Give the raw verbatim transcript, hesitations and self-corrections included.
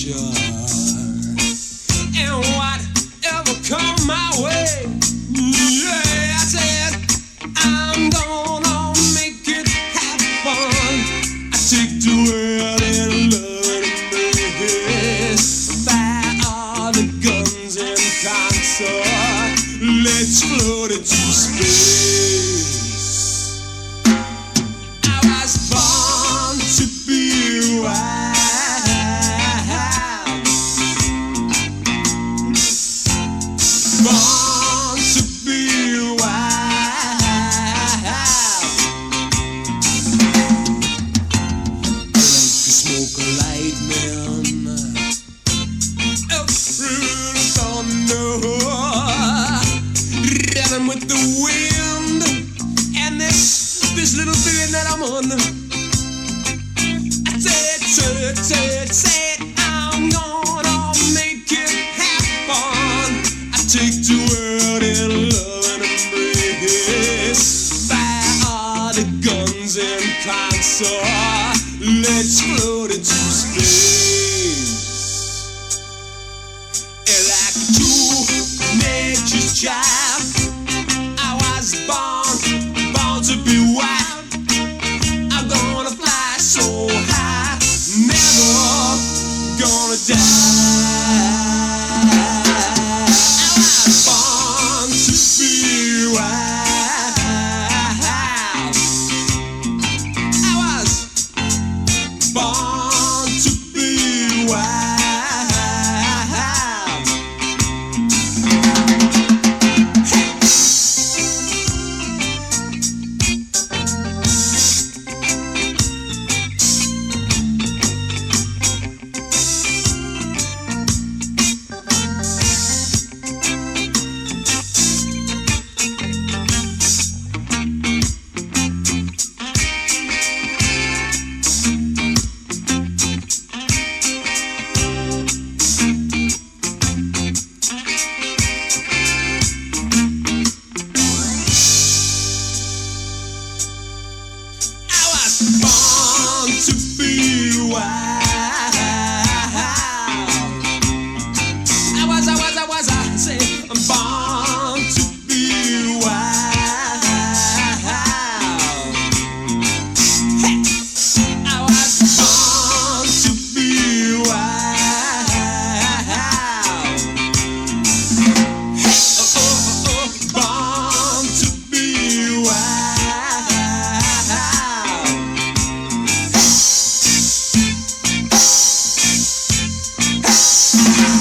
adventure. And whatever come my way, yeah, I said I'm gonna make it have fun. I take the world in love and embrace. Fire all the guns and concert. Let's float into space. I was born to be wild, born to be wild. Like the smoke of lightning, through the thunder, rhythm with the wind, and this this little feeling that I'm on. I said, said, said, said, I'm gonna make it happen. I take the world in love and embrace. Fire all the guns and concert. Let's float into space. And like a true nature's child, I was born, born to be wild. I'm gonna fly so high, never gonna die. I was born to be wild. I was born to be wild. Born to be wild. I was, I was, I was, I say, I'm born to be wild. Hey, I was born to be wild. Hey, oh, oh, oh, oh, born to be wild. Hey.